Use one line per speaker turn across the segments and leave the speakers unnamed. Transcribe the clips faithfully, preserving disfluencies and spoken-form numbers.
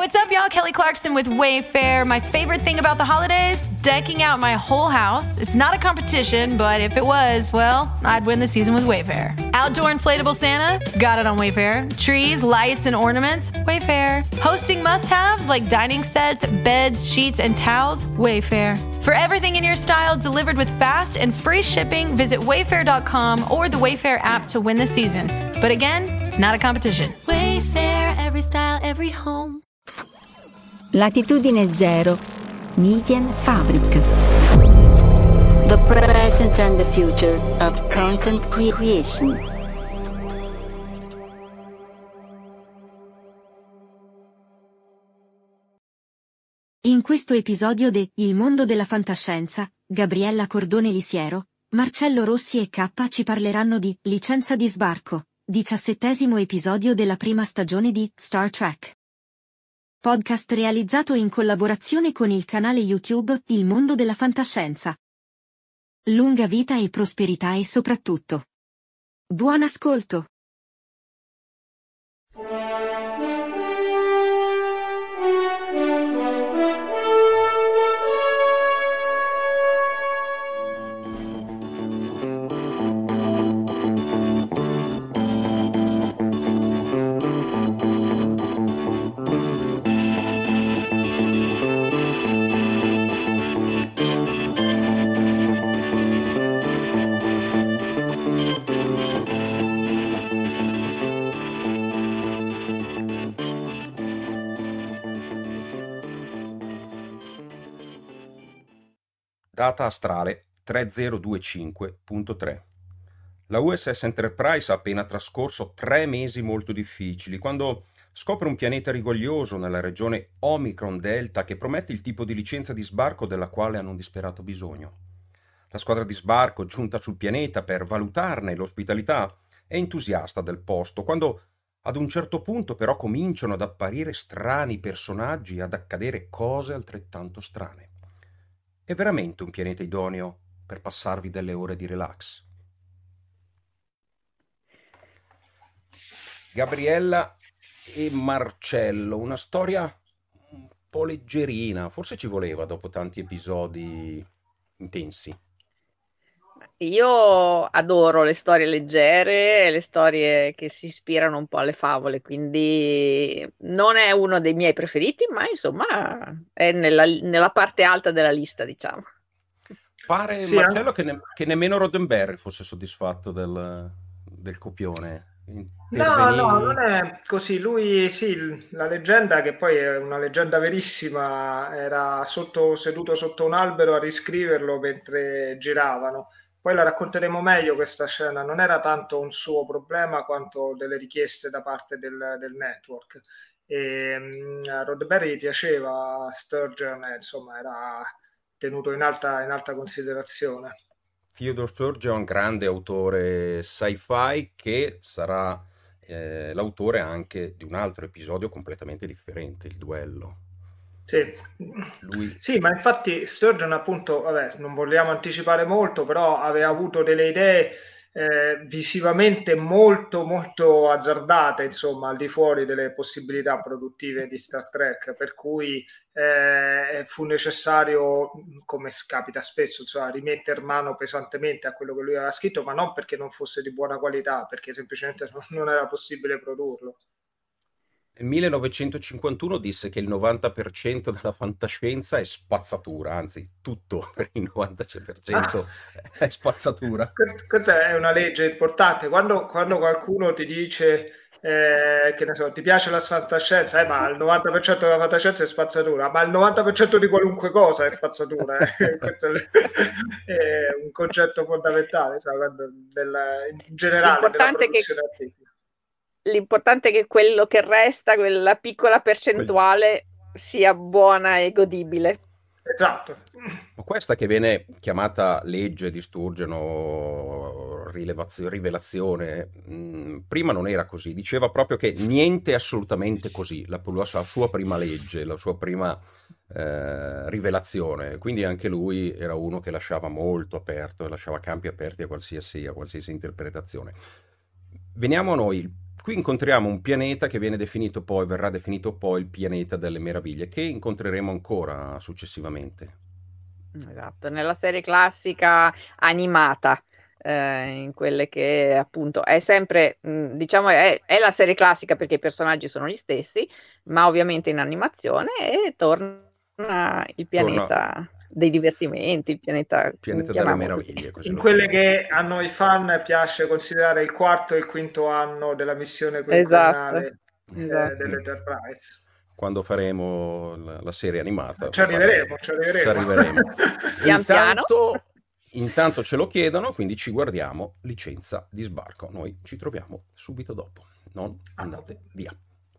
What's up, y'all? Kelly Clarkson with Wayfair. My favorite thing about the holidays? Decking out my whole house. It's not a competition, but if it was, well, I'd win the season with Wayfair. Outdoor inflatable Santa? Got it on Wayfair. Trees, lights, and ornaments? Wayfair. Hosting must-haves like dining sets, beds, sheets, and towels? Wayfair. For everything in your style delivered with fast and free shipping, visit wayfair dot com or the Wayfair app to win the season. But again, it's not a competition.
Wayfair, every style, every home.
Latitudine zero, Median Fabric.
The present and the future of content creation.
In questo episodio de Il mondo della fantascienza, Gabriella Cordone Lisiero, Marcello Rossi e K ci parleranno di Licenza di sbarco, diciassettesimo episodio della prima stagione di Star Trek. Podcast realizzato in collaborazione con il canale YouTube Il mondo della fantascienza. Lunga vita e prosperità e soprattutto buon ascolto!
Data astrale tre zero due cinque punto tre. La U S S Enterprise ha appena trascorso tre mesi molto difficili, quando scopre un pianeta rigoglioso nella regione Omicron Delta che promette il tipo di licenza di sbarco della quale hanno un disperato bisogno. La squadra di sbarco, giunta sul pianeta per valutarne l'ospitalità, è entusiasta del posto, quando ad un certo punto però cominciano ad apparire strani personaggi e ad accadere cose altrettanto strane. È veramente un pianeta idoneo per passarvi delle ore di relax? Gabriella e Marcello, una storia un po' leggerina, forse ci voleva dopo tanti episodi intensi.
Io adoro le storie leggere, le storie che si ispirano un po' alle favole, quindi non è uno dei miei preferiti, ma insomma è nella, nella parte alta della lista, diciamo.
Pare,
Sì,
Marcello,
anche-
che, ne- che nemmeno Roddenberry fosse soddisfatto del, del copione.
No,
Intervenì-
no, non è così. Lui, sì, l- la leggenda, che poi è una leggenda verissima, era sotto, seduto sotto un albero a riscriverlo mentre giravano. Poi la racconteremo meglio questa scena. Non era tanto un suo problema quanto delle richieste da parte del, del network. E, mm, a Roddenberry piaceva Sturgeon, e, insomma, era tenuto in alta, in alta considerazione.
Theodore Sturgeon è un grande autore sci-fi che sarà eh, l'autore anche di un altro episodio completamente differente, Il duello.
Sì.
Lui
Sì, ma infatti Sturgeon, appunto, vabbè, non vogliamo anticipare molto, però aveva avuto delle idee eh, visivamente molto molto azzardate, insomma, al di fuori delle possibilità produttive di Star Trek, per cui eh, fu necessario, come capita spesso, insomma, rimettere mano pesantemente a quello che lui aveva scritto, ma non perché non fosse di buona qualità, perché semplicemente non, non era possibile produrlo.
nel millenovecentocinquantuno disse che il novanta per cento della fantascienza è spazzatura, anzi tutto per il novanta per cento è spazzatura.
Quest- Questa è una legge importante. Quando, quando qualcuno ti dice eh, che ne so, ti piace la fantascienza, eh, ma il novanta per cento della fantascienza è spazzatura, ma il novanta per cento di qualunque cosa è spazzatura. eh. Questo è è un concetto fondamentale, sai, quando- del- in generale della
L'importante è che-
produzione artistica.
L'importante è che quello che resta, quella piccola percentuale, sia buona e godibile.
Esatto.
Ma questa che viene chiamata legge di Sturgeon o rilevazio- rivelazione, mh, prima non era così, diceva proprio che niente è assolutamente così, la, la sua- sua prima legge, la sua prima eh, rivelazione, quindi anche lui era uno che lasciava molto aperto e lasciava campi aperti a qualsiasi, a qualsiasi interpretazione. Veniamo a noi, qui incontriamo un pianeta che viene definito poi, verrà definito poi il pianeta delle meraviglie, che incontreremo ancora successivamente.
Esatto, nella serie classica animata, eh, in quelle che appunto è sempre, mh, diciamo, è, è la serie classica perché i personaggi sono gli stessi, ma ovviamente in animazione e torna il pianeta
Torna
dei divertimenti, il pianeta,
pianeta delle
chiamiamolo così.
meraviglie, così
In
lo
quelle
chiamiamo.
che a noi fan piace considerare il quarto e il quinto anno della missione
Esatto,
quinquennale eh,
esatto.
dell'Enterprise.
Quando faremo la, la serie animata,
Ci
ne parleremo.
arriveremo, ci arriveremo.
Ci arriveremo.
Pian piano.
Intanto, intanto ce lo chiedono, quindi ci guardiamo Licenza di sbarco. Noi ci troviamo subito dopo. Non andate via.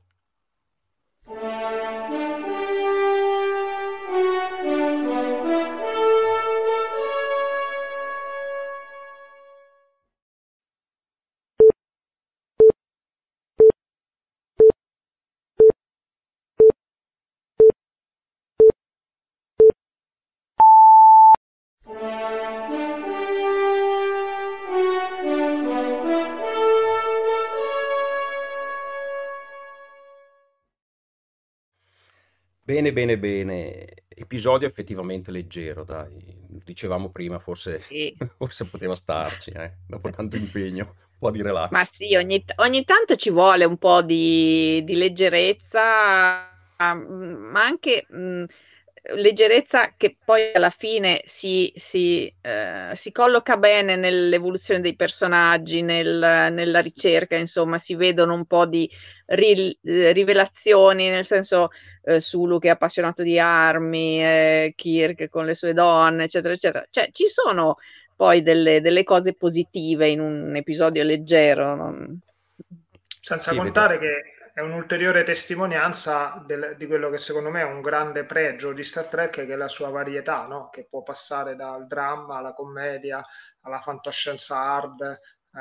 Bene, bene, bene. Episodio effettivamente leggero, dai. Dicevamo prima, forse,
Sì.
forse poteva starci, eh? Dopo tanto impegno, un po' di relax.
Ma sì, ogni, ogni tanto ci vuole un po' di, di leggerezza, mm, ma anche mh, leggerezza che poi alla fine si, si, eh, si colloca bene nell'evoluzione dei personaggi, nel- nella ricerca, insomma, si vedono un po' di ri- eh, rivelazioni, nel senso eh, Sulu che è appassionato di armi, eh, Kirk con le sue donne, eccetera, eccetera. Cioè, ci sono poi delle, delle cose positive in un episodio leggero. non-
Senza
Sì,
contare
vedo.
che è un'ulteriore testimonianza del- di quello che secondo me è un grande pregio di Star Trek, che è la sua varietà, no? Che può passare dal dramma alla commedia, alla fantascienza hard, eh,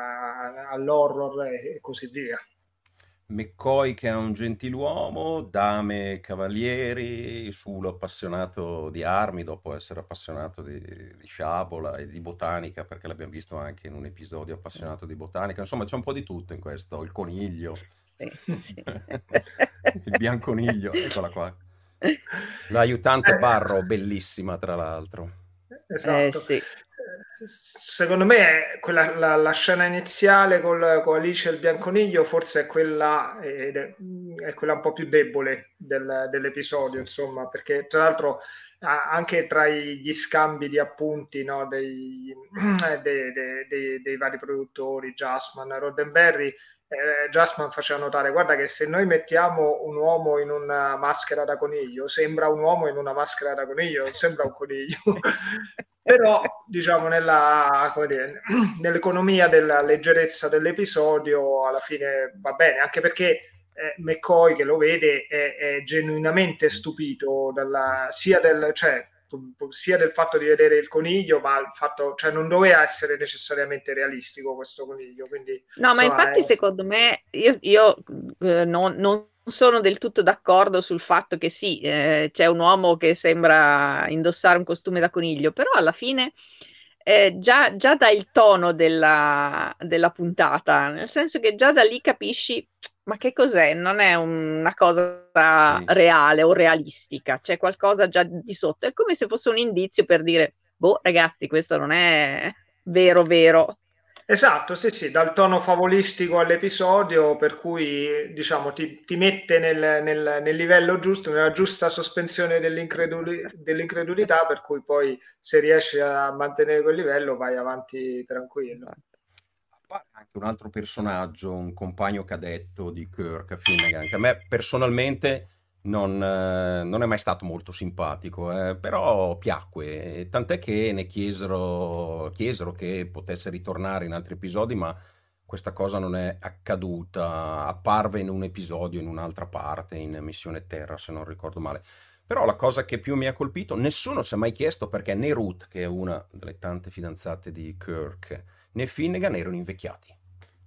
all'horror e, e così via.
McCoy che è un gentiluomo, dame cavalieri, Sulo appassionato di armi dopo essere appassionato di, di sciabola e di botanica, perché l'abbiamo visto anche in un episodio appassionato di botanica. Insomma, c'è un po' di tutto in questo, il coniglio,
Sì, sì.
il bianconiglio, eccola qua. L'aiutante
Eh,
Barro, bellissima tra l'altro.
Esatto.
Eh, sì.
Eh, Secondo me è quella- la, la scena iniziale col- con Alice e il Bianconiglio forse è quella, ed è, è quella un po' più debole del- dell'episodio,
Sì.
insomma, perché tra l'altro a- anche tra i- gli scambi di appunti, no, dei, dei- dei- dei- dei vari produttori, Justman, Roddenberry, eh, Justman faceva notare, guarda che se noi mettiamo un uomo in una maschera da coniglio, sembra un uomo in una maschera da coniglio, non sembra un coniglio. Però, diciamo, nella, come dire, nell'economia della leggerezza dell'episodio, alla fine va bene, anche perché eh, McCoy, che lo vede, è, è genuinamente stupito dalla, sia, del, cioè, sia del fatto di vedere il coniglio, ma il fatto, cioè, non doveva essere necessariamente realistico questo coniglio. Quindi,
No, ma
insomma,
infatti
è-
secondo me io, io, eh, non, non sono del tutto d'accordo sul fatto che sì, eh, c'è un uomo che sembra indossare un costume da coniglio, però alla fine eh, già, già dà il tono della, della puntata, nel senso che già da lì capisci, ma che cos'è? Non è una cosa
Sì.
reale o realistica, c'è qualcosa già di sotto. È come se fosse un indizio per dire, boh, ragazzi, questo non è vero, vero.
Esatto, sì, sì, dal tono favolistico all'episodio, per cui diciamo ti, ti mette nel, nel- nel livello giusto, nella giusta sospensione dell'increduli- dell'incredulità, per cui poi se riesci a mantenere quel livello vai avanti tranquillo.
Appare anche un altro personaggio, un compagno cadetto di Kirk, Finnegan, che a me personalmente non, eh, non è mai stato molto simpatico, eh, però piacque, e tant'è che ne chiesero, chiesero che potesse ritornare in altri episodi, ma questa cosa non è accaduta. Apparve in un episodio in un'altra parte, in Missione Terra, se non ricordo male. Però la cosa che più mi ha colpito, nessuno si è mai chiesto perché né Ruth, che è una delle tante fidanzate di Kirk, né Finnegan erano invecchiati.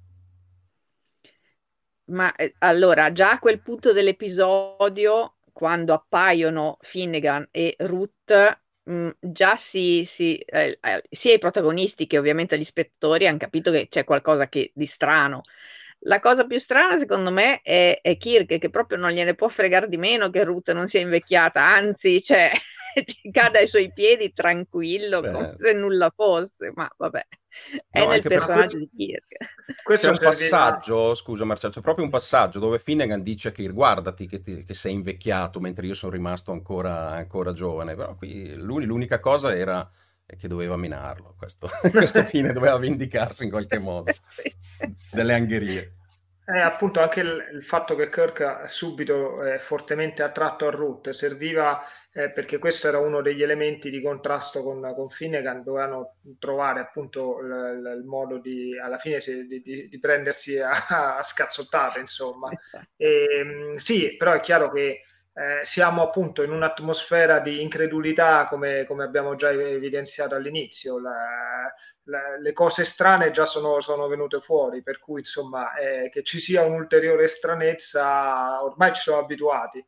Ma eh, allora, già a quel punto dell'episodio, quando appaiono Finnegan e Ruth, mh, già si, si, eh, eh, sia i protagonisti che ovviamente gli spettatori hanno capito che c'è qualcosa che, di strano. La cosa più strana secondo me è, è Kirk, che proprio non gliene può fregare di meno che Ruth non sia invecchiata, anzi, cioè, cade ai suoi piedi tranquillo,
Beh,
come se nulla fosse, ma vabbè, è
no,
nel
anche perché
personaggio di Kirk.
c'è
Questo
un
servirà.
passaggio, scusa Marcello, c'è proprio un passaggio dove Finnegan dice che guardati che, ti- che sei invecchiato mentre io sono rimasto ancora, ancora giovane, però qui lui l'unica cosa era che doveva minarlo, questo, questo fine doveva vendicarsi in qualche modo
Sì.
delle angherie.
Eh, appunto anche il, il fatto che Kirk subito è fortemente attratto a Ruth serviva eh, perché questo era uno degli elementi di contrasto con, con Finnegan, dovevano trovare appunto il, il- il modo di alla fine si- di, di- di prendersi a, a scazzottate, insomma.
Esatto.
E, mh, sì, però è chiaro che eh, siamo appunto in un'atmosfera di incredulità, come, come abbiamo già evidenziato all'inizio. La- la- le cose strane già sono, sono venute fuori, per cui insomma eh, che ci sia un'ulteriore stranezza, ormai ci siamo abituati.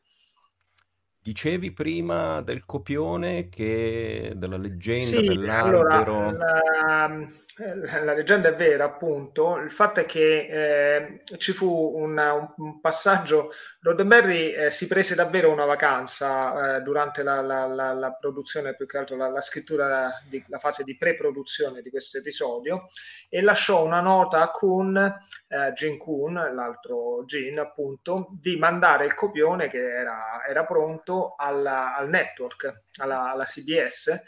Dicevi prima del copione, che della leggenda
Sì, allora,
dell'albero.
la, la leggenda è vera, appunto. Il fatto è che eh, ci fu una- un, un passaggio. Roddenberry eh, si prese davvero una vacanza eh, durante la, la- la- la produzione, più che altro la, la scrittura, di, la fase di pre-produzione di questo episodio, e lasciò una nota a Kuhn, eh, Gene Kuhn, l'altro Gene, appunto, di mandare il copione che era, era pronto alla- al network, alla, alla C B S,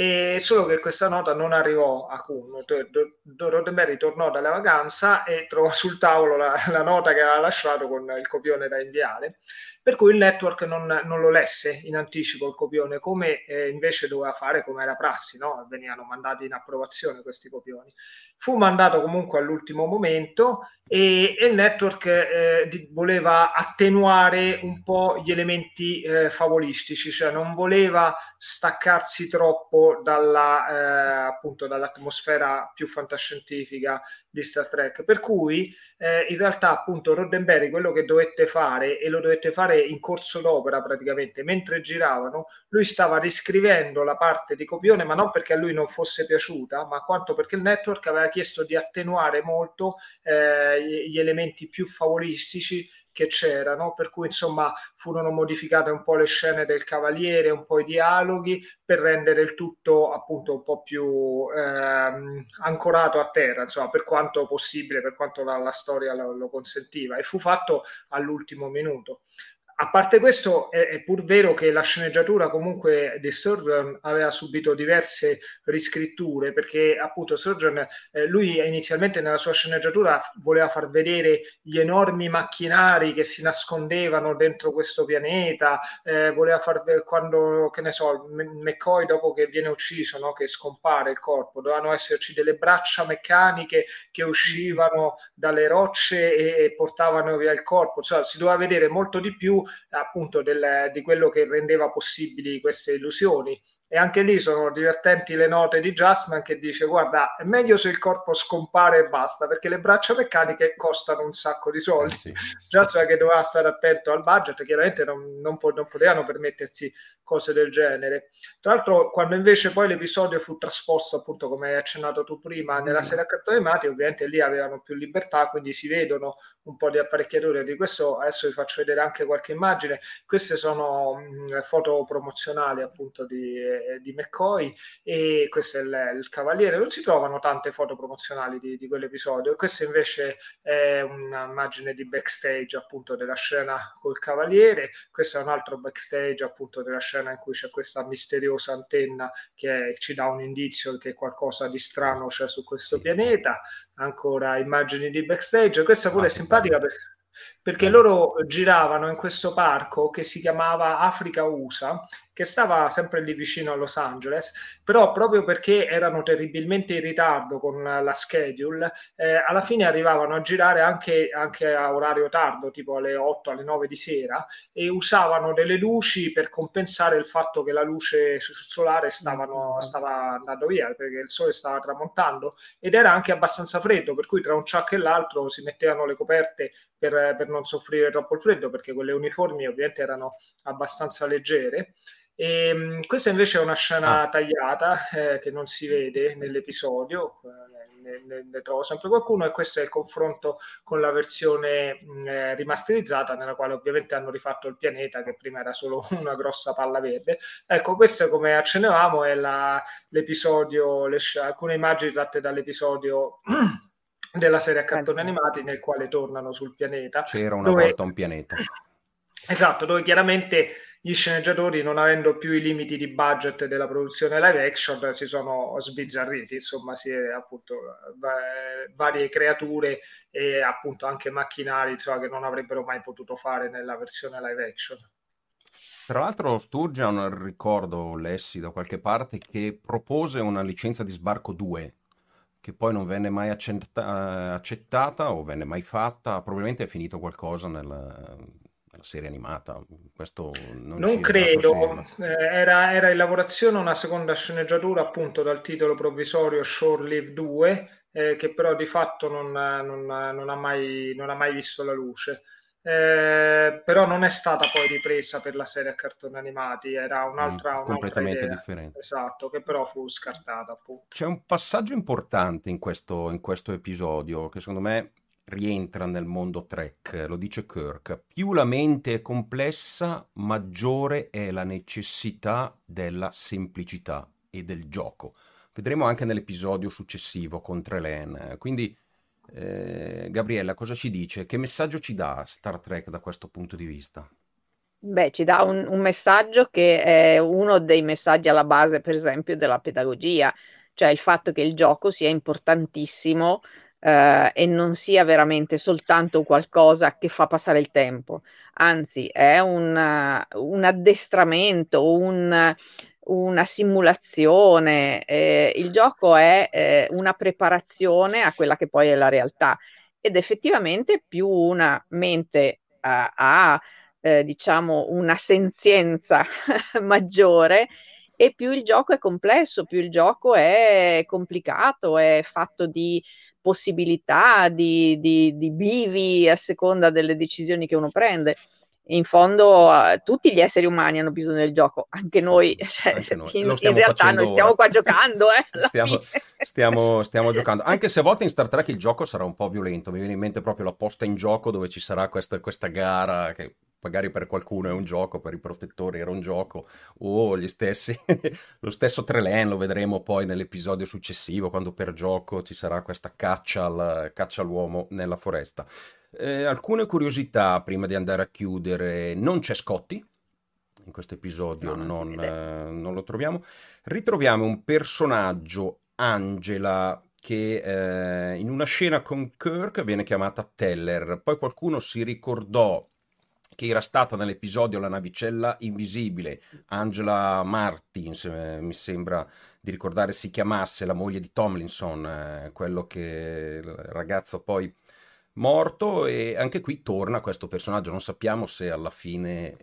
e solo che questa nota non arrivò a Kuhn. Do- do- Roddenberry tornò dalla vacanza e trovò sul tavolo la, la nota che aveva lasciato con il copione da inviare, per cui il network non, non lo lesse in anticipo il copione, come eh, invece doveva fare, come era prassi, no? Venivano mandati in approvazione questi copioni. Fu mandato comunque all'ultimo momento e, e il network eh, di, voleva attenuare un po' gli elementi eh, favolistici, cioè non voleva staccarsi troppo dalla, eh, appunto, dall'atmosfera più fantascientifica di Star Trek, per cui eh, in realtà appunto Roddenberry quello che dovette fare, e lo dovette fare in corso d'opera praticamente, mentre giravano, lui stava riscrivendo la parte di copione, ma non perché a lui non fosse piaciuta, ma quanto perché il network aveva chiesto di attenuare molto eh, gli, gli elementi più favolistici che c'erano, per cui insomma furono modificate un po' le scene del Cavaliere, un po' i dialoghi, per rendere il tutto appunto un po' più ehm, ancorato a terra, insomma, per quanto possibile, per quanto la, la storia lo, lo consentiva, e fu fatto all'ultimo minuto. A parte questo, è, è pur vero che la sceneggiatura comunque di Sturgeon aveva subito diverse riscritture, perché appunto Sturgeon, eh, lui inizialmente nella sua sceneggiatura voleva far vedere gli enormi macchinari che si nascondevano dentro questo pianeta, eh, voleva far vedere quando, che ne so, McCoy dopo che viene ucciso, no, che scompare il corpo, dovevano esserci delle braccia meccaniche che uscivano dalle rocce e, e portavano via il corpo, cioè si doveva vedere molto di più appunto del, di quello che rendeva possibili queste illusioni. E anche lì sono divertenti le note di Justman, che dice: guarda, è meglio se il corpo scompare e basta, perché le braccia meccaniche costano un sacco di soldi.
Eh sì.
Justman, che doveva stare attento al budget, chiaramente non, non, po- non potevano permettersi cose del genere. Tra l'altro, quando invece poi l'episodio fu trasposto, appunto come hai accennato tu prima, nella serie a cartoni animati, ovviamente lì avevano più libertà, quindi si vedono un po' di apparecchiature di questo. Adesso vi faccio vedere anche qualche immagine. Queste sono mh, foto promozionali appunto di, eh, di McCoy, e questo è il, il Cavaliere. Non si trovano tante foto promozionali di, di quell'episodio, e questa invece è un'immagine di backstage appunto della scena col Cavaliere. Questo è un altro backstage appunto della scena in cui c'è questa misteriosa antenna che ci dà un indizio che qualcosa di strano c'è su questo
Sì.
pianeta. Ancora immagini di backstage. Questa pure
Ah,
è
che
simpatica
bello.
perché perché
Bello.
loro giravano in questo parco che si chiamava Africa U S A, che stava sempre lì vicino a Los Angeles, però proprio perché erano terribilmente in ritardo con la schedule, eh, alla fine arrivavano a girare anche, anche a orario tardo, tipo alle otto, alle nove di sera, e usavano delle luci per compensare il fatto che la luce solare stavano, stava andando via, perché il sole stava tramontando, ed era anche abbastanza freddo, per cui tra un ciak e l'altro si mettevano le coperte per, per non soffrire troppo il freddo, perché quelle uniformi ovviamente erano abbastanza leggere. E, mh, questa invece è una scena
Ah,
tagliata eh, che non si vede nell'episodio, eh, ne, ne- ne trovo sempre qualcuno, e questo è il confronto con la versione mh, eh, rimasterizzata, nella quale ovviamente hanno rifatto il pianeta che prima era solo una grossa palla verde. Ecco, questo, come accennavamo, è la- l'episodio, le sc- alcune immagini tratte dall'episodio della serie a cartoni animati nel quale tornano sul pianeta,
c'era una
dove
volta un pianeta.
esatto, dove chiaramente gli sceneggiatori, non avendo più i limiti di budget della produzione live action, si sono sbizzarriti, insomma, si è appunto va- varie creature e appunto anche macchinari, insomma, che non avrebbero mai potuto fare nella versione live action.
Tra l'altro Sturgeon, ricordo, lessi da qualche parte, che propose una licenza di sbarco due, che poi non venne mai accetta- accettata o venne mai fatta. Probabilmente è finito qualcosa nella, nella serie animata. Questo non
Non
ci è dato
credo,
segno.
eh, era, era in lavorazione una seconda sceneggiatura appunto dal titolo provvisorio Shore Live due, eh, che però di fatto non, non- non ha mai, non ha mai visto la luce. Eh, però non è stata poi ripresa per la serie a cartoni animati, era
Mm,
un'altra, un'altra
completamente
idea,
differente.
esatto, che però fu scartata appunto.
C'è un passaggio importante in questo, in questo episodio che secondo me rientra nel mondo Trek, lo dice Kirk. Più la mente è complessa, maggiore è la necessità della semplicità e del gioco. Vedremo anche nell'episodio successivo con Trelane. Quindi, eh, Gabriella, cosa ci dice? Che messaggio ci dà Star Trek da questo punto di vista?
Beh, ci dà un, un messaggio che è uno dei messaggi alla base, per esempio, della pedagogia, cioè il fatto che il gioco sia importantissimo, eh, e non sia veramente soltanto qualcosa che fa passare il tempo, anzi è un, uh, un addestramento, un- una simulazione. Eh, il gioco è eh, una preparazione a quella che poi è la realtà, ed effettivamente più una mente eh, ha eh, diciamo, una senzienza maggiore, e più il gioco è complesso, più il gioco è complicato, è fatto di possibilità, di, di, di bivi a seconda delle decisioni che uno prende. In fondo, eh, tutti gli esseri umani hanno bisogno del gioco, anche
Sì,
noi,
sì,
cioè,
anche noi.
in,
Lo
in
stiamo
realtà noi
facendo
stiamo
ora.
qua giocando, eh, alla
Stiamo,
fine.
stiamo, stiamo giocando. Anche se a volte in Star Trek il gioco sarà un po' violento. Mi viene in mente proprio la posta in gioco dove ci sarà questa, questa gara che magari per qualcuno è un gioco, per i protettori era un gioco, o gli stessi, lo stesso Trelane lo vedremo poi nell'episodio successivo, quando per gioco ci sarà questa caccia, al, caccia all'uomo nella foresta. Eh, alcune curiosità prima di andare a chiudere. Non c'è Scotty in questo episodio,
No, non si
non,
vede.
eh, non lo troviamo. Ritroviamo un personaggio, Angela, che eh, in una scena con Kirk viene chiamata Teller. Poi qualcuno si ricordò che era stata nell'episodio La navicella invisibile, Angela Martins, eh, mi sembra di ricordare si chiamasse, la moglie di Tomlinson, eh, quello che il ragazzo poi morto, e anche qui torna questo personaggio. Non sappiamo se alla fine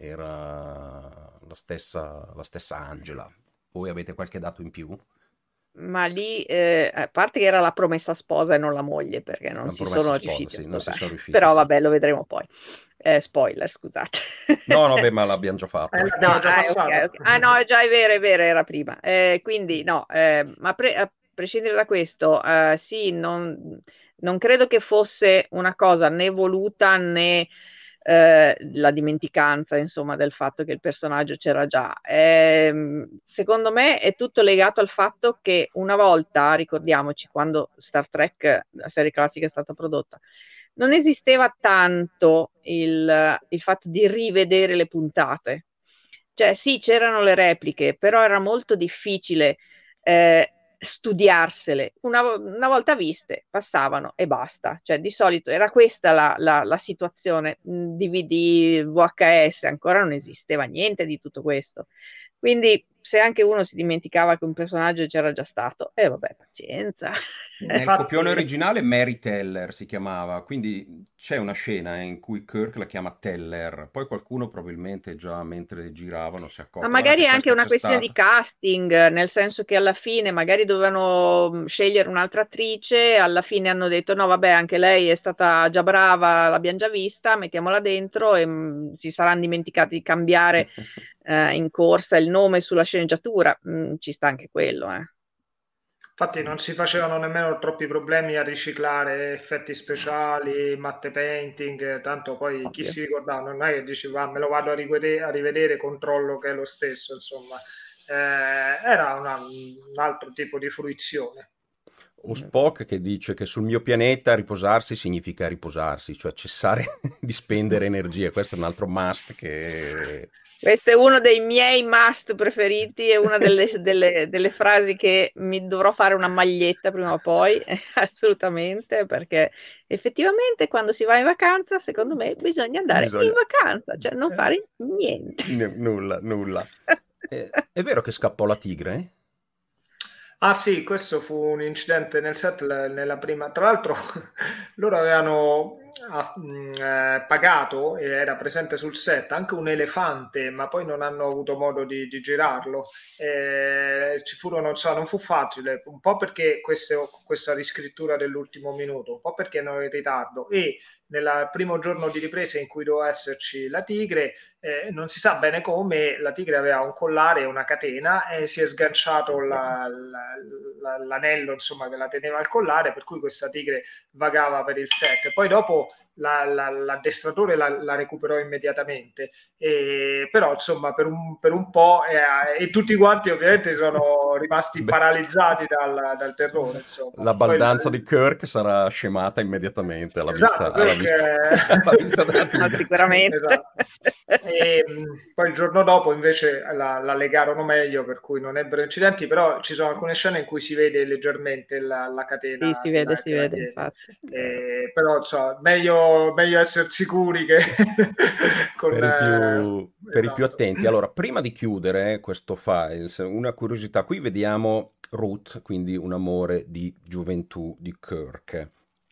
era la stessa, la stessa Angela. Voi avete qualche dato in più?
Ma lì, eh, a parte che era la promessa sposa e non la moglie, perché non
La
si
promessa
sono
sposa,
riusciti a
sì, non si
sposare.
sono riusciti,
Però
sì.
vabbè, lo vedremo poi. Eh, spoiler, scusate.
No, no, beh, ma l'abbiamo già fatto.
Eh, l'abbiamo già
Ah,
passato.
ok, ok. Ah, no, è già è vero, è vero, era prima. Eh, quindi no, eh, ma pre- a prescindere da questo, eh, sì, non, non credo che fosse una cosa né voluta né eh, la dimenticanza, insomma, del fatto che il personaggio c'era già. Ehm, secondo me è tutto legato al fatto che una volta, ricordiamoci, quando Star Trek, la serie classica, è stata prodotta, non esisteva tanto il, il fatto di rivedere le puntate. Cioè, sì, c'erano le repliche, però era molto difficile eh, studiarsele. Una, una volta viste, passavano e basta. Cioè, di solito era questa la, la, la situazione. D V D, V H S, ancora non esisteva niente di tutto questo. Quindi, se anche uno si dimenticava che un personaggio c'era già stato, e eh, vabbè, pazienza.
Nel copione originale Mary Teller si chiamava, quindi c'è una scena in cui Kirk la chiama Teller, poi qualcuno probabilmente già mentre giravano si è
Ma
accorto, guarda
magari
che
è anche
questa
una
c'è
questione di
stata.
casting, nel senso che alla fine magari dovevano mh, scegliere un'altra attrice, alla fine hanno detto no, vabbè, anche lei è stata già brava, l'abbiamo già vista, mettiamola dentro, e mh, si saranno dimenticati di cambiare eh, in corsa il nome sulla sceneggiatura, mm, ci sta anche quello, eh.
Infatti non si facevano nemmeno troppi problemi a riciclare effetti speciali, matte painting, tanto poi chi
Ovvio.
si ricordava, non è che dici va, me lo vado a rivedere, a rivedere, controllo che è lo stesso, insomma. Eh, era una- un altro tipo di fruizione.
O Spock che dice che sul mio pianeta riposarsi significa riposarsi, cioè cessare di spendere energia. Questo è un altro must che...
Questo è uno dei miei must preferiti, è una delle, delle- delle frasi che mi dovrò fare una maglietta prima o poi, assolutamente, perché effettivamente quando si va in vacanza, secondo me, bisogna andare in
Bisogna...
vacanza, cioè non
Eh,
fare niente.
n- nulla, nulla. Eh, è vero che scappò la tigre? Eh?
Ah sì, questo fu un incidente nel set l- nella prima. Tra l'altro loro avevano ah, mh, eh, pagato e era presente sul set anche un elefante, ma poi non hanno avuto modo di, di girarlo. Eh, ci furono, non so, non fu facile, un po' perché queste- questa riscrittura dell'ultimo minuto, un po' perché erano in ritardo e nel primo giorno di riprese in cui doveva esserci la tigre, eh, non si sa bene come, la tigre aveva un collare e una catena e si è sganciato la- la- la- l'anello insomma, che la teneva al collare, per cui questa tigre vagava per il set. Poi dopo la- la- l'addestratore la, la recuperò immediatamente, e, però insomma per un, per un po' eh, e tutti quanti ovviamente sono rimasti
Beh,
paralizzati dal, dal terrore. Insomma.
la
Poi,
baldanza di Kirk sarà scemata immediatamente alla
esatto,
vista, alla
perché...
vista, alla vista della
Ma
tigre.
sicuramente.
Esatto. E mh, poi il giorno dopo invece la, la legarono meglio, per cui non ebbero incidenti, però ci sono alcune scene in cui si vede leggermente la, la
Sì,
catena
si
che
vede,
la,
si
che la
vede,
tiene.
infatti.
E, però so, meglio, meglio essere sicuri che con...
Per i
eh,
più, per i più
esatto.
attenti. Allora, prima di chiudere questo file, una curiosità, qui vediamo Ruth, quindi un amore di gioventù di Kirk.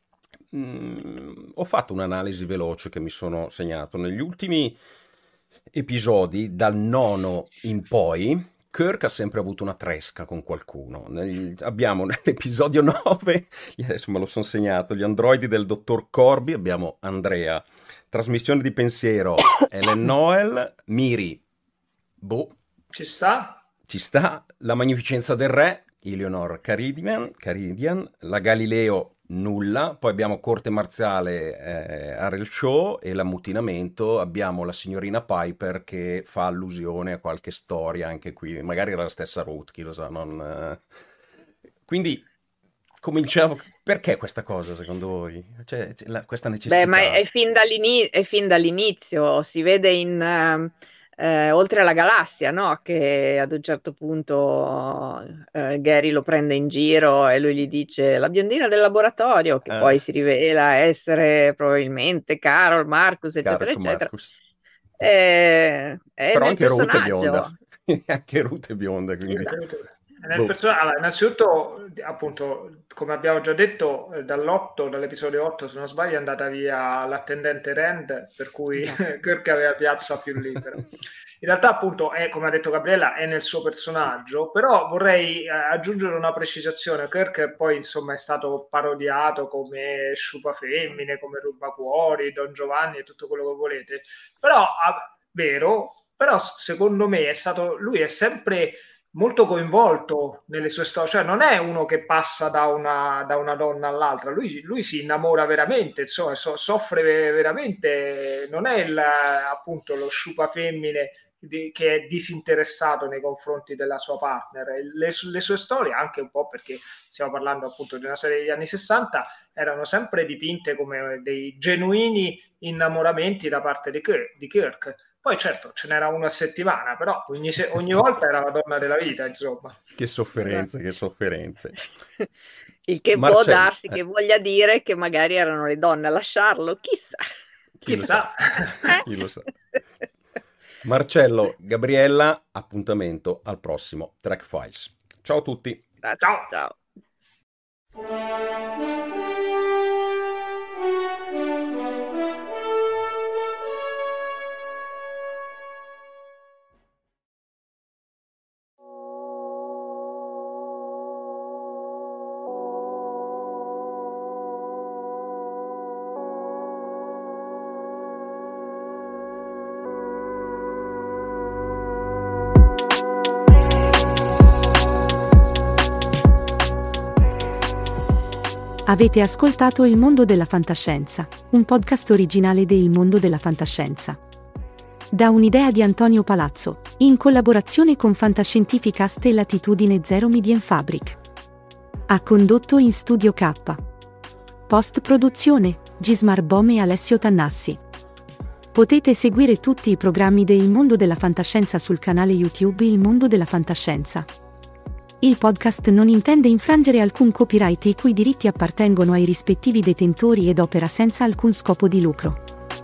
Mm, ho fatto un'analisi veloce che mi sono segnato. Negli ultimi episodi, dal nono in poi, Kirk ha sempre avuto una tresca con qualcuno. Nel- abbiamo nell'episodio nove, adesso me lo sono segnato, gli androidi del dottor Corby, abbiamo Andrea, trasmissione di pensiero, Ellen Noel, Miri, boh,
Ci sta?
ci sta, la magnificenza del re, Eleanor Caridian, Caridian, la Galileo, nulla, poi abbiamo corte marziale eh, Ariel Shaw e l'ammutinamento, abbiamo la signorina Piper che fa allusione a qualche storia anche qui, magari era la stessa Ruth, chi lo sa, non... eh. Quindi cominciamo, perché questa cosa secondo voi? Cioè, c'è la- questa
Beh, ma è,
necessità?
è fin dall'ini- è fin dall'inizio, si vede in ehm, eh, Oltre alla galassia, no? Che ad un certo punto eh, Gary lo prende in giro e lui gli dice la biondina del laboratorio, che
Eh,
poi si rivela essere probabilmente Carol, Marcus, eccetera,
Carol
eccetera.
Marcus.
Eh, è
Però
nel
anche Ruth è bionda,
personaggio.
anche Ruth è bionda, quindi...
Esatto.
Nel
Boh.
personaggio, allora, innanzitutto, appunto, come abbiamo già detto, eh, dall'otto, dall'episodio otto, se non sbaglio, è andata via l'attendente Rand, per cui
Esatto.
Kirk aveva piazza più libera. In realtà, appunto, è, come ha detto Gabriella, è nel suo personaggio, però vorrei eh, aggiungere una precisazione. Kirk poi, insomma, è stato parodiato come sciupa femmine, come rubacuori, Don Giovanni e tutto quello che volete. Però, ah, vero, però secondo me è stato, lui è sempre molto coinvolto nelle sue storie, cioè non è uno che passa da una, da una donna all'altra, lui, lui si innamora veramente, insomma, so, soffre veramente, non è il, appunto lo sciupa femmine di, che è disinteressato nei confronti della sua partner. Le, le sue storie, anche un po' perché stiamo parlando appunto di una serie degli anni sessanta, erano sempre dipinte come dei genuini innamoramenti da parte di Kirk. Di Kirk. Poi certo, ce n'era una a settimana, però ogni, se- ogni volta era la donna della vita, insomma.
Che sofferenze, che sofferenze.
Il che può
Marcello,
darsi che
eh,
voglia dire che magari erano le donne a lasciarlo, chissà.
chi lo sa,
Chissà.
chi lo sa. Marcello, Gabriella, appuntamento al prossimo Track Files. Ciao a tutti.
Ciao.
Ciao.
Avete ascoltato Il mondo della fantascienza, un podcast originale de Il mondo della fantascienza. Da un'idea di Antonio Palazzo, in collaborazione con Fantascientificast e Latitudine Zero Media Fabric. Ha condotto in Studio K. Post-produzione, Gismar Bom e Alessio Tannassi. Potete seguire tutti i programmi de Il mondo della fantascienza sul canale YouTube Il mondo della fantascienza. Il podcast non intende infrangere alcun copyright i cui diritti appartengono ai rispettivi detentori ed opera senza alcun scopo di lucro.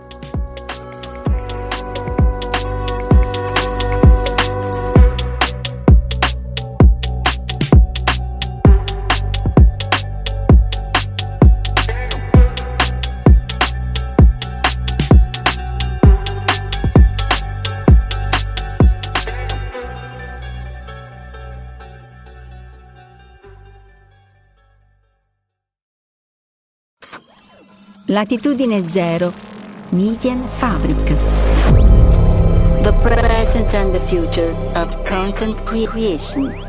Latitudine Zero, Medienfabrik. The present and the future of content creation.